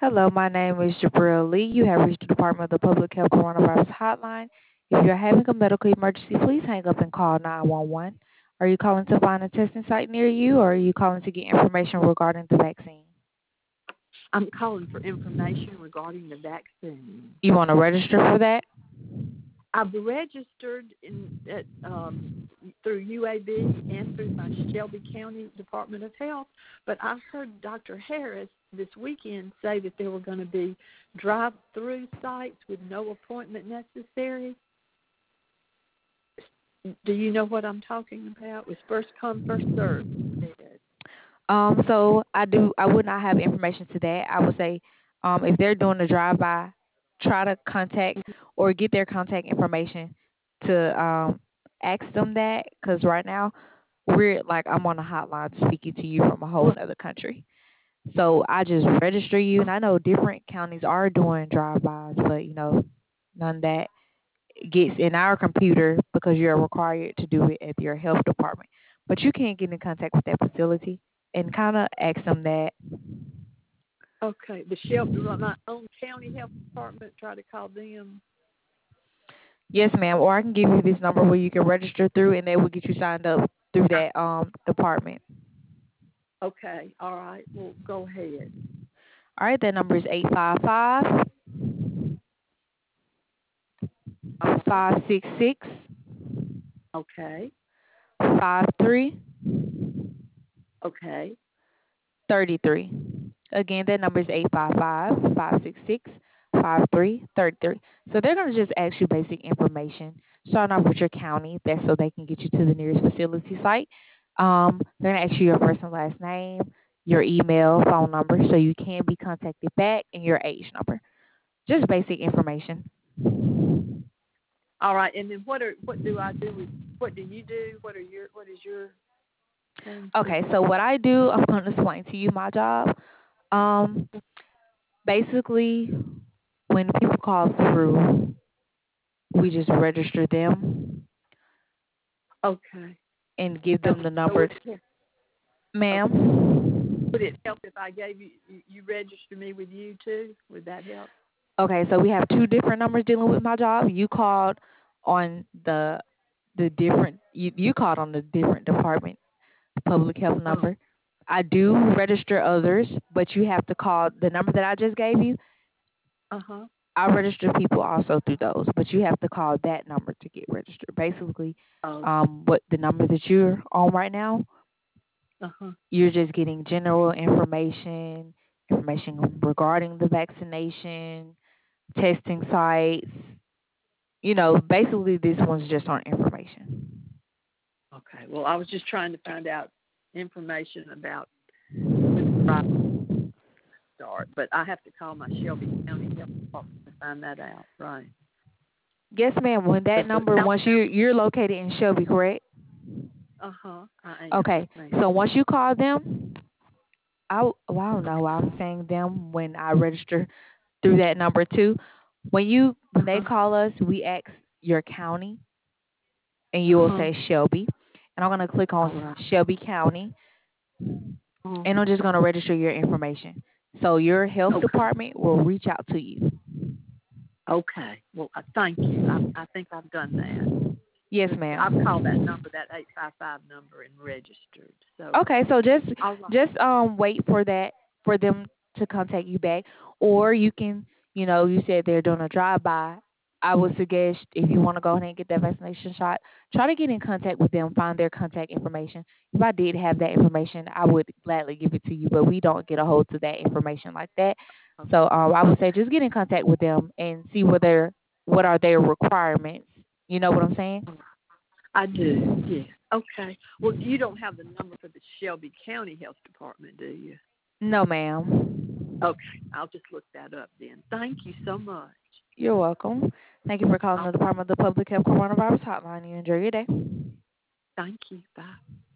Hello, my name is Jabril Lee. You have reached the Department of the Public Health Coronavirus Hotline. If you're having a medical emergency, please hang up and call 911. Are you calling to find a testing site near you, or are you calling to get information regarding the vaccine? I'm calling for information regarding the vaccine. You want to register for that? I've registered through UAB and through my Shelby County Department of Health, but I heard Dr. Harris this weekend say that there were going to be drive-through sites with no appointment necessary. Do you know what I'm talking about? It was first come, first served. So I would not have information to that. I would say, if they're doing a drive-by, try to contact or get their contact information to ask them that, because right now I'm on a hotline speaking to you from a whole other country. So I just register you, and I know different counties are doing drive-bys, but none of that gets in our computer because you're required to do it at your health department. But you can get in contact with that facility and kind of ask them that. Okay, the Shelby, my own county health department, try to call them. Yes, ma'am. Or I can give you this number where you can register through, and they will get you signed up through that department. Okay, all right. Well, go ahead. All right, that number is 855 566 Okay. 5333. Okay. Again, that number is 855 566 5333. So they're going to just ask you basic information, starting off with your county. That's so they can get you to the nearest facility site. They're going to ask you your first and last name, your email, phone number, so you can be contacted back, and your age number. Just basic information. All right, and then what do I do with what do you do? What is your thing? Okay, so what I do, I'm going to explain to you my job. Um, Basically, when people call through, we just register them Okay. and give them the So number. yeah. Ma'am? Would it help if I gave you register me with you too? Would that help? Okay, so we have two different numbers dealing with my job. You called on the different you called on the different department public health number. I do register others, but you have to call the number that I just gave you. Uh-huh. I register people also through those, but you have to call that number to get registered. Basically, Oh. what the number that you're on right now, Uh-huh. you're just getting general information regarding the vaccination, testing sites. Basically this one's just on information. Okay. Well, I was just trying to find out information about the start, but I have to call my Shelby County Health Department to find that out, right? Yes, ma'am. When that number, once you're located in Shelby, correct? Uh-huh. I am. Okay. Right. So once you call them, I don't know why I'm saying them when I register through that number too. When they call us, we ask your county, and you will say Shelby, and I'm gonna click on Shelby County, and I'm just gonna register your information. So your health department will reach out to you. Okay. Well, thank you. I think I've done that. Yes, ma'am. I've called that number, that 855 number, and registered. So Okay, so just all right. just wait for them to contact you back, or you can, you said they're doing a drive by. I would suggest, if you want to go ahead and get that vaccination shot, try to get in contact with them, find their contact information. If I did have that information, I would gladly give it to you, but we don't get a hold to that information like that. So I would say just get in contact with them and see what are their requirements. You know what I'm saying? I do. Yes. Okay. Well, you don't have the number for the Shelby County Health Department, do you? No, ma'am. Okay. I'll just look that up then. Thank you so much. You're welcome. Thank you for calling the Department of the Public Health Coronavirus Hotline. You enjoy your day. Thank you. Bye.